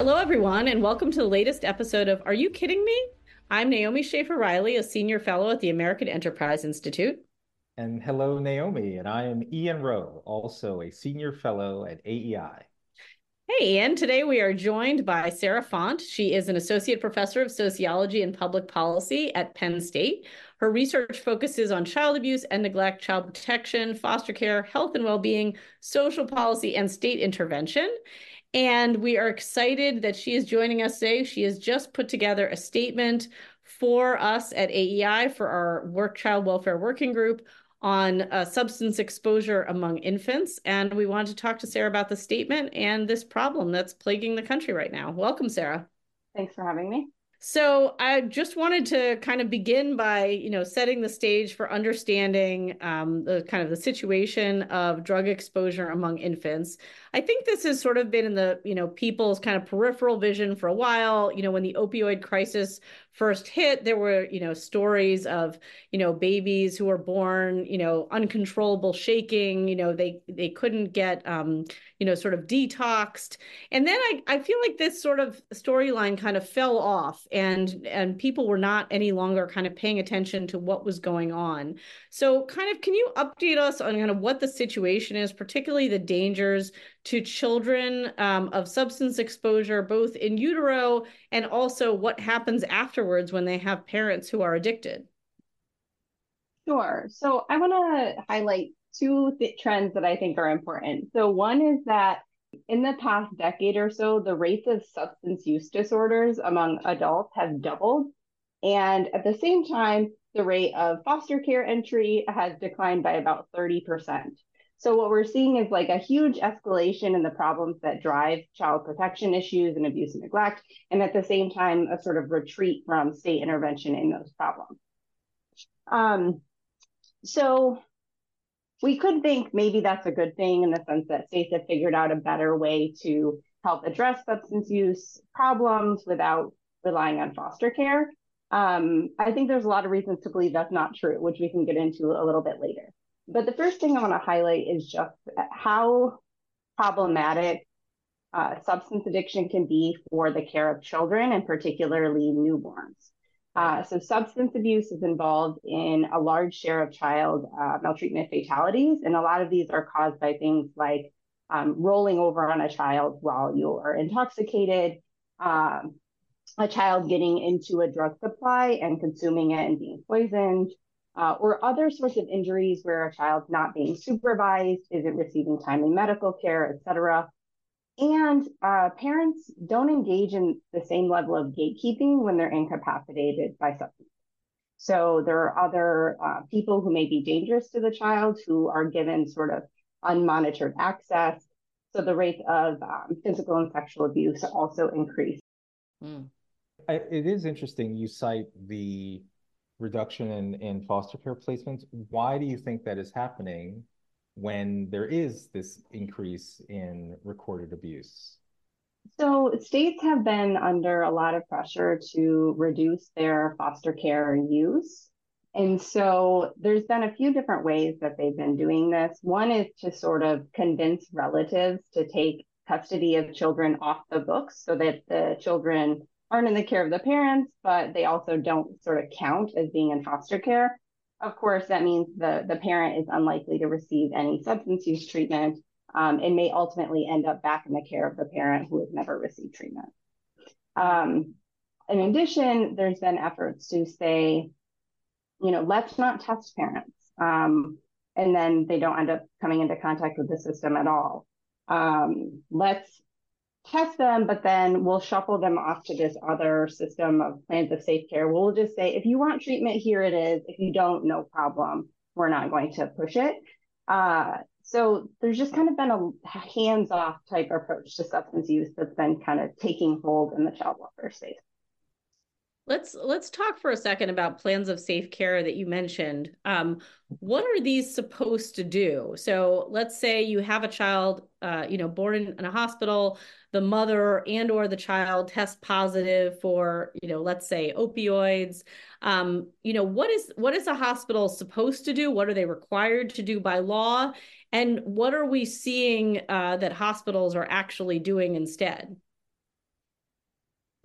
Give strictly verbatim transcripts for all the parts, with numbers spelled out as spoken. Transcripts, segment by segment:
Hello, everyone, and welcome to the latest episode of Are You Kidding Me? I'm Naomi Schaefer Riley, a senior fellow at the American Enterprise Institute. And hello, Naomi. And I am Ian Rowe, also a senior fellow at A E I. Hey, Ian. Today we are joined by Sarah Font. She is an associate professor of sociology and public policy at Penn State. Her research focuses on child abuse and neglect, child protection, foster care, health and well-being, social policy, and state intervention. And we are excited that she is joining us today. She has just put together a statement for us at A E I for our work child welfare working group on uh, substance exposure among infants. And we wanted to talk to Sarah about the statement and this problem that's plaguing the country right now. Welcome, Sarah. Thanks for having me. So I just wanted to kind of begin by, you know, setting the stage for understanding um, the kind of the situation of drug exposure among infants. I think this has sort of been in the, you know, people's kind of peripheral vision for a while. You know, when the opioid crisis first hit, there were, you know, stories of, you know, babies who were born, you know, uncontrollable shaking, you know, they they couldn't get, um, you know, sort of detoxed. And then I, I feel like this sort of storyline kind of fell off and and people were not any longer kind of paying attention to what was going on. So kind of, can you update us on kind of what the situation is, particularly the dangers to children um, of substance exposure, both in utero and also what happens afterwards when they have parents who are addicted? Sure. So I want to highlight two th- trends that I think are important. So one is that in the past decade or so, the rates of substance use disorders among adults have doubled. And at the same time, the rate of foster care entry has declined by about thirty percent. So what we're seeing is like a huge escalation in the problems that drive child protection issues and abuse and neglect, and at the same time, a sort of retreat from state intervention in those problems. Um, so we could think maybe that's a good thing in the sense that states have figured out a better way to help address substance use problems without relying on foster care. Um, I think there's a lot of reasons to believe that's not true, which we can get into a little bit later. But the first thing I want to highlight is just how problematic uh, substance addiction can be for the care of children and particularly newborns. Uh, so substance abuse is involved in a large share of child uh, maltreatment fatalities, and a lot of these are caused by things like um, rolling over on a child while you're intoxicated, um, a child getting into a drug supply and consuming it and being poisoned, uh, or other sorts of injuries where a child's not being supervised, isn't receiving timely medical care, et cetera. And uh, parents don't engage in the same level of gatekeeping when they're incapacitated by substance. So there are other uh, people who may be dangerous to the child who are given sort of unmonitored access. So the rates of um, physical and sexual abuse also increase. Mm. I, it is interesting you cite the reduction in, in foster care placements. Why do you think that is happening when there is this increase in recorded abuse? So states have been under a lot of pressure to reduce their foster care use. And so there's been a few different ways that they've been doing this. One is to sort of convince relatives to take custody of children off the books so that the children aren't in the care of the parents, but they also don't sort of count as being in foster care. Of course, that means the, the parent is unlikely to receive any substance use treatment um, and may ultimately end up back in the care of the parent who has never received treatment. Um, in addition, there's been efforts to say, you know, let's not test parents. Um, and then they don't end up coming into contact with the system at all. Um, let's test them, but then we'll shuffle them off to this other system of plans of safe care. We'll just say, if you want treatment, here it is. If you don't, no problem. We're not going to push it. Uh, so there's just kind of been a hands-off type approach to substance use that's been kind of taking hold in the child welfare space. Let's let's talk for a second about plans of safe care that you mentioned. Um, what are these supposed to do? So let's say you have a child, uh, you know, born in, in a hospital. The mother and or the child test positive for, you know, let's say opioids. Um, you know, what is what is a hospital supposed to do? What are they required to do by law? And what are we seeing uh, that hospitals are actually doing instead?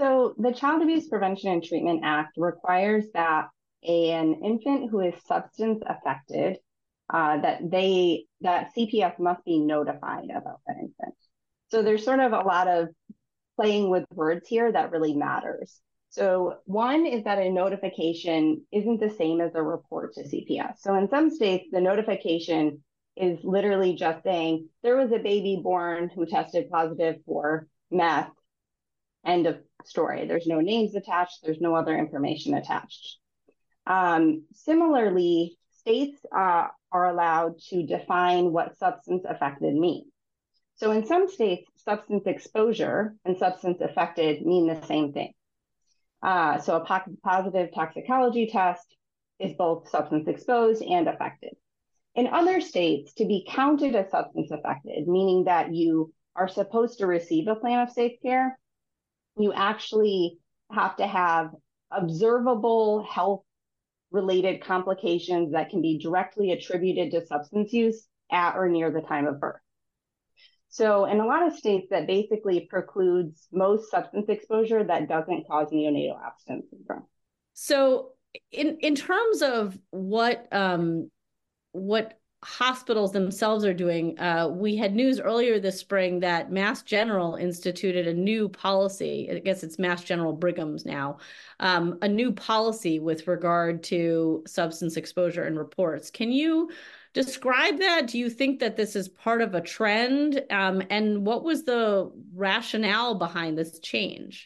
So the Child Abuse Prevention and Treatment Act requires that a, an infant who is substance affected, uh, that they that C P S must be notified about that infant. So there's sort of a lot of playing with words here that really matters. So one is that a notification isn't the same as a report to C P S. So in some states, the notification is literally just saying there was a baby born who tested positive for meth. End of story. There's no names attached. There's no other information attached. Um, similarly, states uh, are allowed to define what substance affected means. So in some states, substance exposure and substance affected mean the same thing. Uh, so a po- positive toxicology test is both substance exposed and affected. In other states, to be counted as substance affected, meaning that you are supposed to receive a plan of safe care, you actually have to have observable health-related complications that can be directly attributed to substance use at or near the time of birth. So in a lot of states, that basically precludes most substance exposure that doesn't cause neonatal abstinence syndrome. So in, in terms of what, um, what hospitals themselves are doing, uh, we had news earlier this spring that Mass General instituted a new policy. I guess it's Mass General Brigham's now, um, a new policy with regard to substance exposure and reports. Can you describe that? Do you think that this is part of a trend? Um, and what was the rationale behind this change?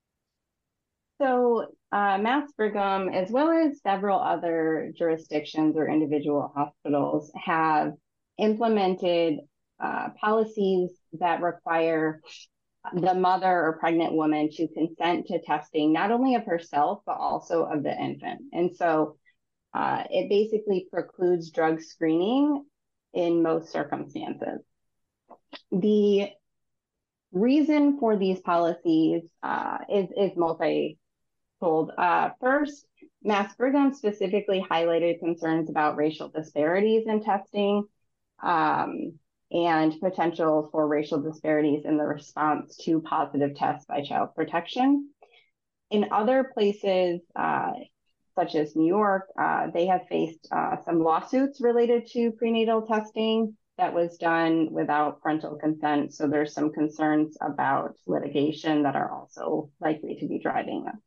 So uh, Mass Brigham, as well as several other jurisdictions or individual hospitals, have implemented uh, policies that require the mother or pregnant woman to consent to testing, not only of herself, but also of the infant. And so uh, it basically precludes drug screening in most circumstances. The reason for these policies uh, is, is multi Uh, first, Mass Brigham specifically highlighted concerns about racial disparities in testing um, and potential for racial disparities in the response to positive tests by Child Protection. In other places, uh, such as New York, uh, they have faced uh, some lawsuits related to prenatal testing that was done without parental consent. So there's some concerns about litigation that are also likely to be driving this.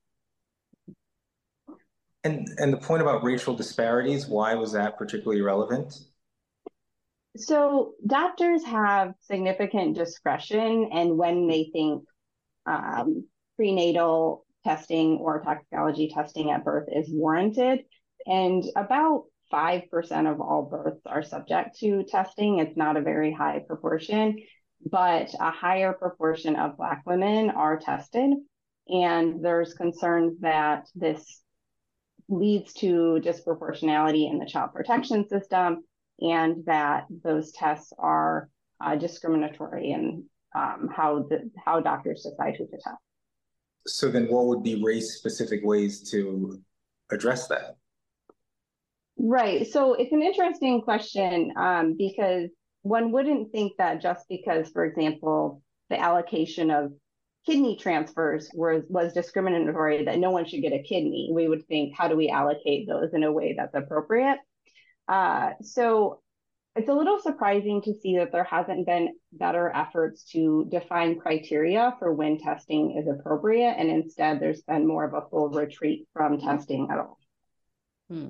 And, and the point about racial disparities, why was that particularly relevant? So doctors have significant discretion and when they think um, prenatal testing or toxicology testing at birth is warranted. And about five percent of all births are subject to testing. It's not a very high proportion, but a higher proportion of Black women are tested. And there's concerns that this leads to disproportionality in the child protection system and that those tests are uh, discriminatory in um, how the, how doctors decide who to test. So then what would be race-specific ways to address that? Right. So it's an interesting question um, because one wouldn't think that just because, for example, the allocation of kidney transfers was, was discriminatory, that no one should get a kidney. We would think, how do we allocate those in a way that's appropriate? Uh, so it's a little surprising to see that there hasn't been better efforts to define criteria for when testing is appropriate. And instead, there's been more of a full retreat from testing at all. Hmm.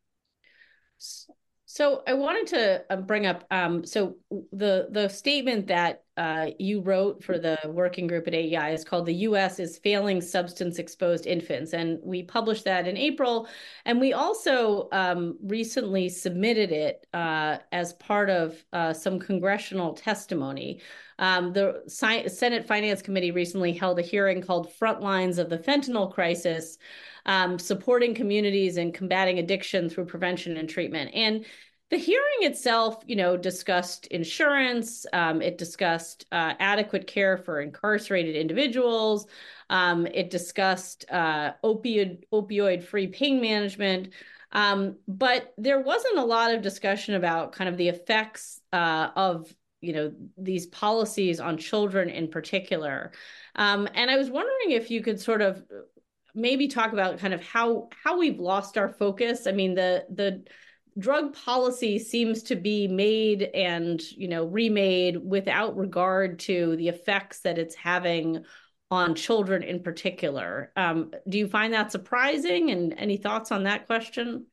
So I wanted to bring up, um, so the the statement that uh, you wrote for the working group at A E I is called "The U S is Failing Substance-Exposed Infants," and we published that in April. And we also um, recently submitted it uh, as part of uh, some congressional testimony. Um, the Senate Finance Committee recently held a hearing called "Frontlines of the Fentanyl Crisis," Um, supporting communities and combating addiction through prevention and treatment. And the hearing itself, you know, discussed insurance. Um, it discussed uh, adequate care for incarcerated individuals. Um, it discussed uh, opioid opioid-free pain management. Um, but there wasn't a lot of discussion about kind of the effects uh, of you know, these policies on children in particular. Um, and I was wondering if you could sort of maybe talk about kind of how how we've lost our focus. I mean, the the drug policy seems to be made and, you know, remade without regard to the effects that it's having on children in particular. Um, do you find that surprising? And any thoughts on that question?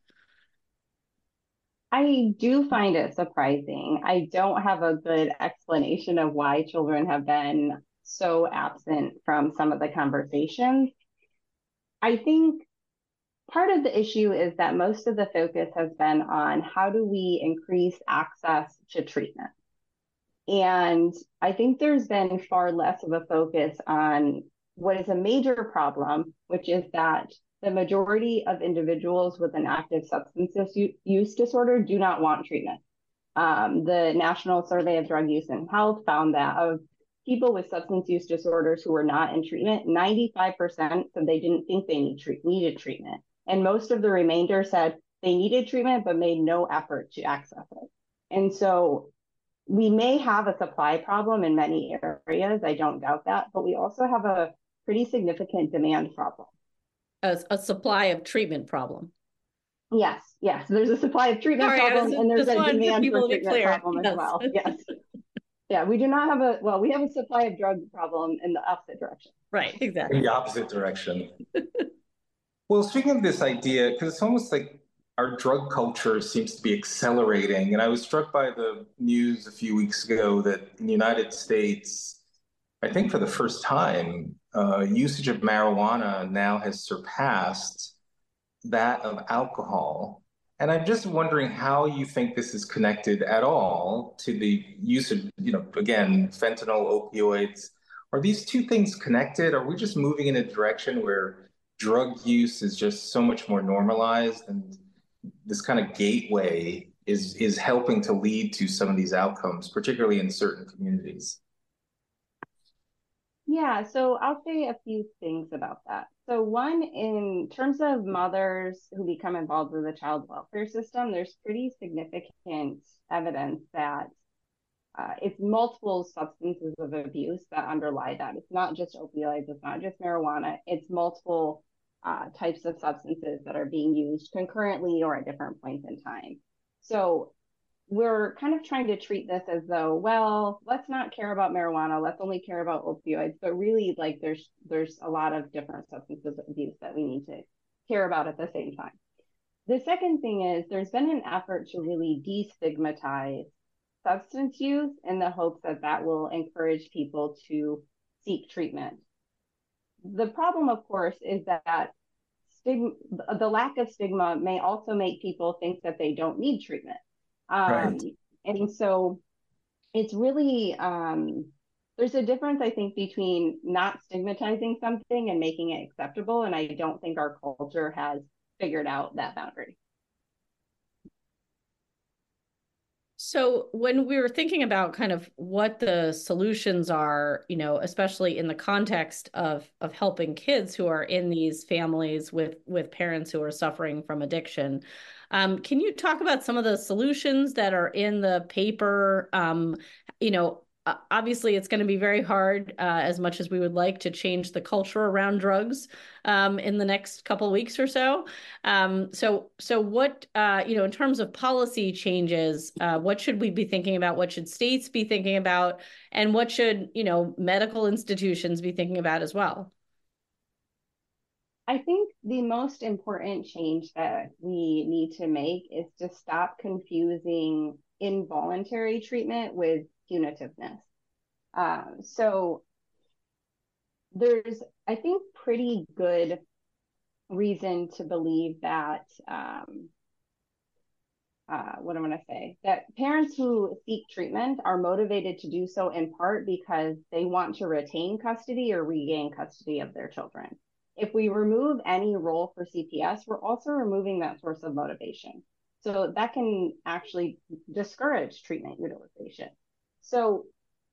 I do find it surprising. I don't have a good explanation of why children have been so absent from some of the conversations. I think part of the issue is that most of the focus has been on how do we increase access to treatment. And I think there's been far less of a focus on what is a major problem, which is that the majority of individuals with an active substance use disorder do not want treatment. Um, the National Survey of Drug Use and Health found that of people with substance use disorders who were not in treatment, ninety-five percent said they didn't think they need treat- needed treatment. And most of the remainder said they needed treatment, but made no effort to access it. And so we may have a supply problem in many areas, I don't doubt that, but we also have a pretty significant demand problem. A, a supply of treatment problem. Yes, yes. There's a supply of treatment Sorry, problem, was, and there's a demand for treatment clear. problem Yes. as well. Yes. Yeah, we do not have a, well, we have a supply of drug problem in the opposite direction. Right, exactly. In the opposite direction. Well, speaking of this idea, because it's almost like our drug culture seems to be accelerating. And I was struck by the news a few weeks ago that in the United States, I think for the first time, uh, usage of marijuana now has surpassed that of alcohol. And I'm just wondering how you think this is connected at all to the use of, you know, again, fentanyl, opioids. Are these two things connected? Are we just moving in a direction where drug use is just so much more normalized, and this kind of gateway is is helping to lead to some of these outcomes, particularly in certain communities? Yeah, so I'll say a few things about that. So one, in terms of mothers who become involved with the child welfare system, there's pretty significant evidence that uh, it's multiple substances of abuse that underlie that. It's not just opioids, it's not just marijuana, it's multiple uh, types of substances that are being used concurrently or at different points in time. So we're kind of trying to treat this as though, well, let's not care about marijuana, let's only care about opioids, but really, like, there's there's a lot of different substances of abuse that we need to care about at the same time. The second thing is there's been an effort to really destigmatize substance use in the hopes that that will encourage people to seek treatment. The problem, of course, is that stigma, the lack of stigma may also make people think that they don't need treatment. Um, right. And so it's really, um, there's a difference, I think, between not stigmatizing something and making it acceptable. And I don't think our culture has figured out that boundary. So when we were thinking about kind of what the solutions are, you know, especially in the context of of helping kids who are in these families with with parents who are suffering from addiction, um, can you talk about some of the solutions that are in the paper? Um, you know, obviously it's going to be very hard, uh, as much as we would like to change the culture around drugs um, in the next couple of weeks or so. Um, so, so what, uh, you know, in terms of policy changes, uh, what should we be thinking about? What should states be thinking about? And what should, you know, medical institutions be thinking about as well? I think the most important change that we need to make is to stop confusing involuntary treatment with punitiveness. Um, so there's, I think, pretty good reason to believe that, um, uh, what am I going to say? That parents who seek treatment are motivated to do so in part because they want to retain custody or regain custody of their children. If we remove any role for C P S, we're also removing that source of motivation. So that can actually discourage treatment utilization. So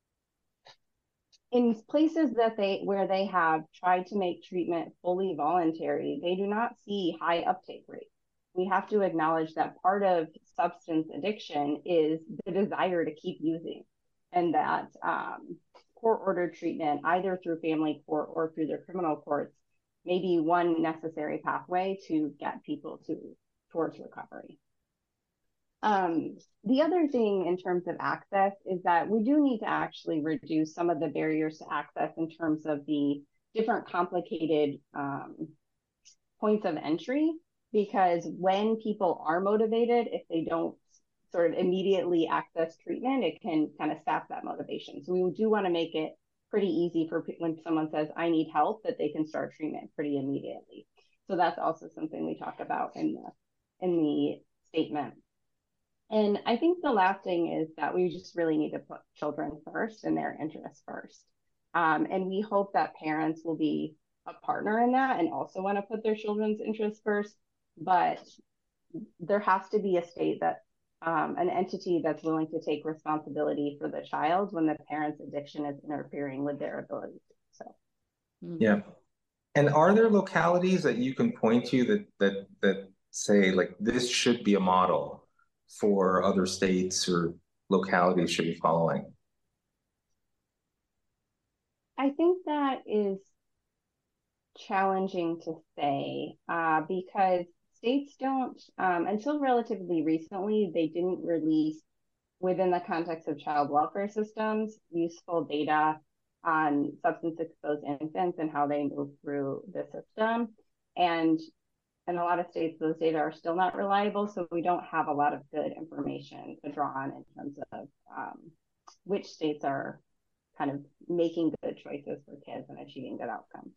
in places that they where they have tried to make treatment fully voluntary, they do not see high uptake rates. We have to acknowledge that part of substance addiction is the desire to keep using. and that um, court-ordered treatment, either through family court or through the criminal courts, may be one necessary pathway to get people to towards recovery. Um, the other thing in terms of access is that we do need to actually reduce some of the barriers to access in terms of the different complicated um, points of entry, because when people are motivated, if they don't sort of immediately access treatment, it can kind of sap that motivation. So we do want to make it pretty easy for when someone says, I need help, that they can start treatment pretty immediately. So that's also something we talk about in the, in the statement. And I think the last thing is that we just really need to put children first and their interests first. Um, and we hope that parents will be a partner in that and also want to put their children's interests first. But there has to be a state that, um, an entity that's willing to take responsibility for the child when the parent's addiction is interfering with their ability to. So, yeah. And are there localities that you can point to that that that say like this should be a model for other states or localities should be following? I think that is challenging to say uh, because states don't, um, until relatively recently, they didn't release within the context of child welfare systems useful data on substance exposed infants and how they move through the system. And in a lot of states, those data are still not reliable, so we don't have a lot of good information to draw on in terms of um, which states are kind of making good choices for kids and achieving good outcomes.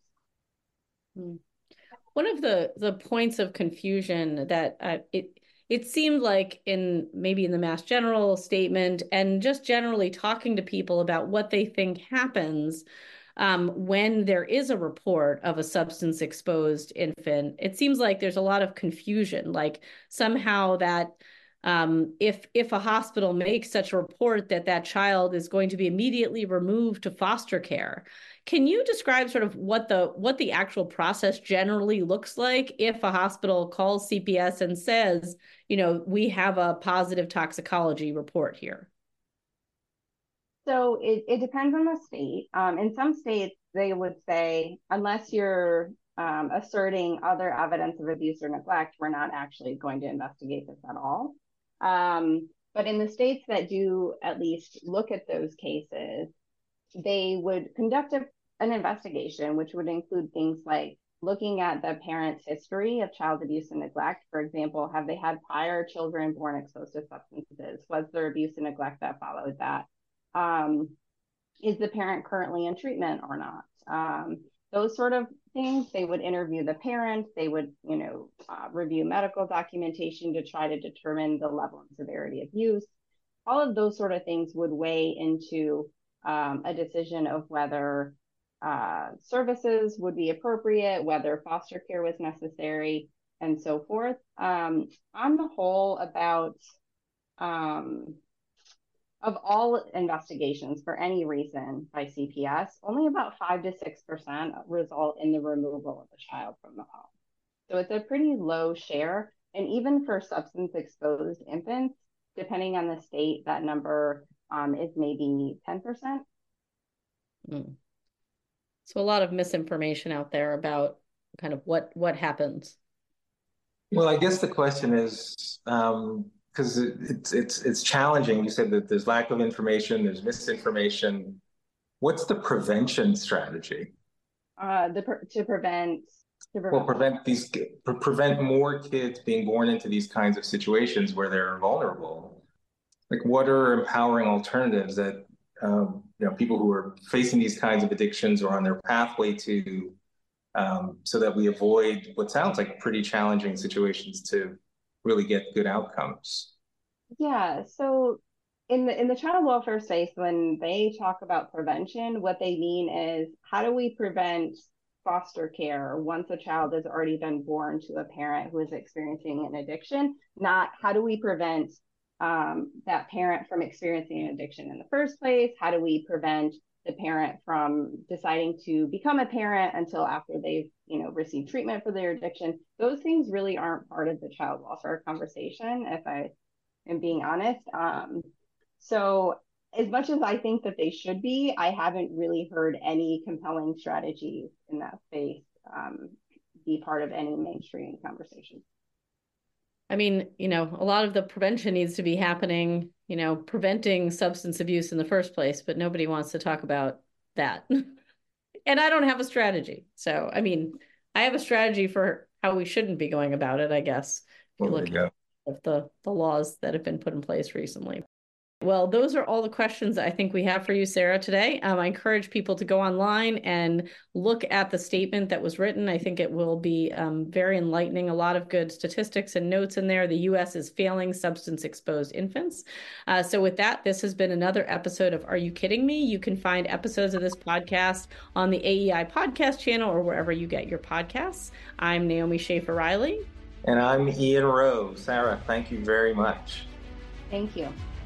One of the the points of confusion that uh, it it seemed like in maybe in the Mass General statement and just generally talking to people about what they think happens um, when there is a report of a substance exposed infant, it seems like there's a lot of confusion, like somehow that um, if if a hospital makes such a report that that child is going to be immediately removed to foster care. Can you describe sort of what the what the actual process generally looks like if a hospital calls C P S and says, you know, we have a positive toxicology report here? So it, it depends on the state. Um, in some states, they would say, unless you're um, asserting other evidence of abuse or neglect, we're not actually going to investigate this at all. Um, but in the states that do at least look at those cases, they would conduct a, an investigation, which would include things like looking at the parent's history of child abuse and neglect. For example, have they had prior children born exposed to substances? Was there abuse and neglect that followed that? Um, is the parent currently in treatment or not? Um, those sort of things. They would interview the parent. They would, you know, uh, review medical documentation to try to determine the level and severity of use. All of those sort of things would weigh into um, a decision of whether uh, services would be appropriate, whether foster care was necessary, and so forth. Um, on the whole, about um, of all investigations for any reason by C P S, only about five to six percent result in the removal of a child from the home. So it's a pretty low share. And even for substance exposed infants, depending on the state, that number um, is maybe ten percent. Mm. So a lot of misinformation out there about kind of what what happens. Well, I guess the question is, um, because it, it's it's it's challenging. You said that there's lack of information, there's misinformation. What's the prevention strategy? Uh, the to prevent to prevent, well, prevent these pre prevent more kids being born into these kinds of situations where they're vulnerable. Like, what are empowering alternatives that um, you know people who are facing these kinds of addictions or on their pathway to, um, so that we avoid what sounds like pretty challenging situations to really get good outcomes? Yeah, so in the in the child welfare space, when they talk about prevention, what they mean is how do we prevent foster care once a child has already been born to a parent who is experiencing an addiction, not how do we prevent um, that parent from experiencing an addiction in the first place? How do we prevent the parent from deciding to become a parent until after they've, you know, received treatment for their addiction? Those things really aren't part of the child welfare conversation, if I am being honest. Um, so as much as I think that they should be, I haven't really heard any compelling strategies in that space um, be part of any mainstream conversation. I mean, you know, a lot of the prevention needs to be happening, you know, preventing substance abuse in the first place, but nobody wants to talk about that. And I don't have a strategy. So, I mean, I have a strategy for how we shouldn't be going about it, I guess, if you look at the, the laws that have been put in place recently. Well, those are all the questions I think we have for you, Sarah, today. Um, I encourage people to go online and look at the statement that was written. I think it will be um, very enlightening. A lot of good statistics and notes in there. The U S is failing substance-exposed infants. Uh, so with that, this has been another episode of Are You Kidding Me? You can find episodes of this podcast on the A E I podcast channel or wherever you get your podcasts. I'm Naomi Schaefer-Riley. And I'm Ian Rowe. Sarah, thank you very much. Thank you.